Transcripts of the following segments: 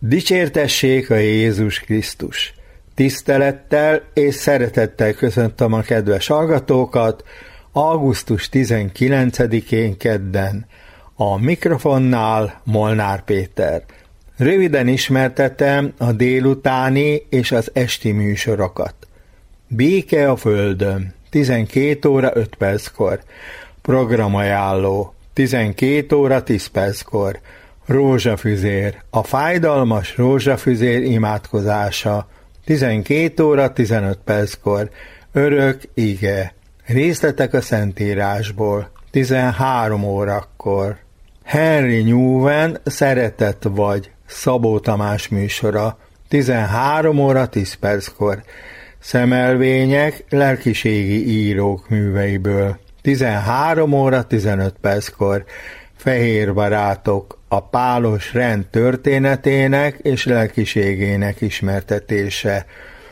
Dicsértessék a Jézus Krisztus! Tisztelettel és szeretettel köszöntöm a kedves hallgatókat augusztus 19-én kedden. A mikrofonnál Molnár Péter. Röviden ismertetem a délutáni és az esti műsorokat. Béke a földön, 12 óra 5 perckor. Programajánló, 12 óra 10 perckor. Rózsafüzér, a fájdalmas rózsafüzér imádkozása, 12 óra 15 perckor. Örök ige, részletek a Szentírásból, 13 órakor. Henry Newman, Szeretet vagy, Szabó Tamás műsora, 13 óra 10 perckor. Szemelvények, lelkiségi írók műveiből, 13 óra 15 perckor. Fehér barátok, a pálos rend történetének és lelkiségének ismertetése,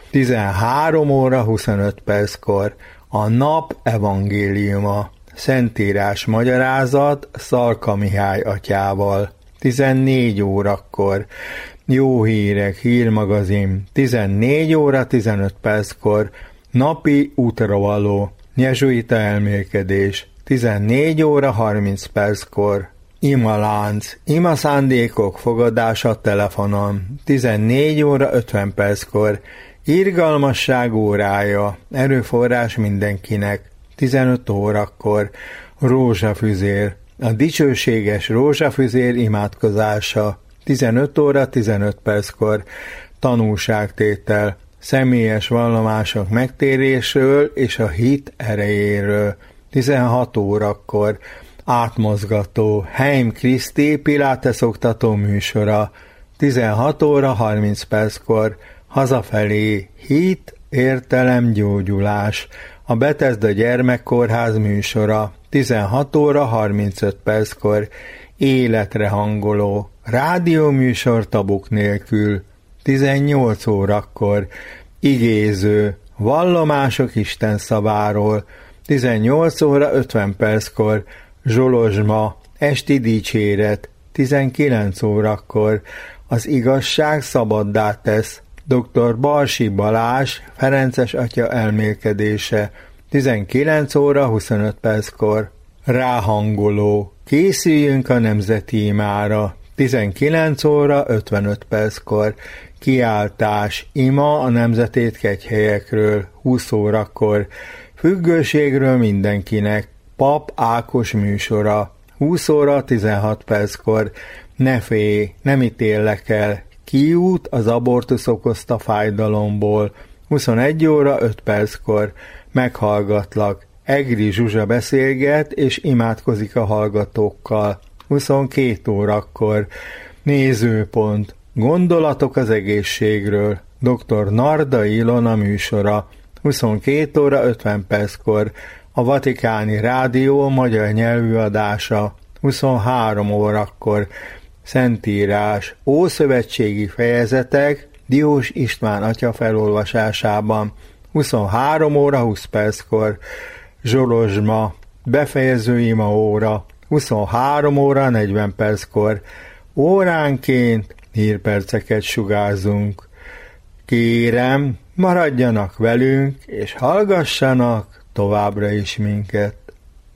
13 óra 25 perckor. A nap evangéliuma, Szentírás magyarázat Szalka Mihály atyával, 14 órakor. Jó hírek, hírmagazin, 14 óra 15 perckor. Napi útravaló, jezsuita elmélkedés, 14 óra 30 perckor. Imalánc, ima szándékok fogadása telefonon, 14 óra 50 perckor. Irgalmasság órája, erőforrás mindenkinek, 15 órakor. Rózsafüzér, a dicsőséges rózsafüzér imádkozása, 15 óra 15 perckor. Tanúságtétel, személyes vallomások megtérésről és a hit erejéről, 16 órakor. Átmozgató, Heim Kriszti Pilates oktató műsora, 16 óra 30 perckor. Hazafelé, hit, értelem, gyógyulás, a Bethesda gyermekkórház műsora, 16 óra 35 perckor. Életre hangoló, rádióműsor tabuk nélkül, 18 órakor. Igéző, vallomások Isten szaváról, 18 óra 50 perckor. Zsolozsma, esti dicséret, 19 órakor. Az igazság szabaddá tesz, dr. Balsi Balázs, Ferences atya elmélkedése, 19 óra 25 perckor. Ráhangoló, készüljünk a nemzeti imára, 19 óra 55 perckor. Kiáltás, ima a nemzetétkegyhelyekről, 20 órakor. Függőségről mindenkinek, Pap Ákos műsora, 20 óra 16 perckor. Ne félj, nem ítéllek el, kiút az abortusz okozta fájdalomból, 21 óra 5 perckor. Meghallgatlak, Egri Zsuzsa beszélget és imádkozik a hallgatókkal, 22 órakor. Nézőpont, gondolatok az egészségről, dr. Narda Ilona műsora, 22 óra 50 perckor. A Vatikáni Rádió magyar nyelvű adása, 23 órakor. Szentírás, ószövetségi fejezetek Diós István atya felolvasásában, 23 óra 20 perckor. Zsolozsma, befejező ima óra, 23 óra 40 perckor. Óránként hírperceket sugárzunk. Kérem, maradjanak velünk, és hallgassanak továbbra is minket.